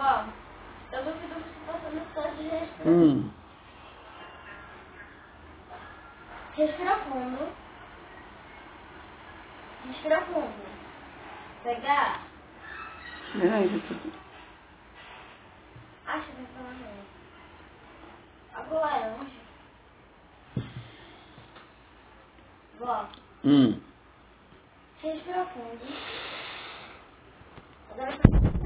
Ó, eu vou pedir você passando só de respiração. Respira fundo. Respira fundo. Pegar. Acho que vai falar mesmo. Agora, volta. Respira fundo. Agora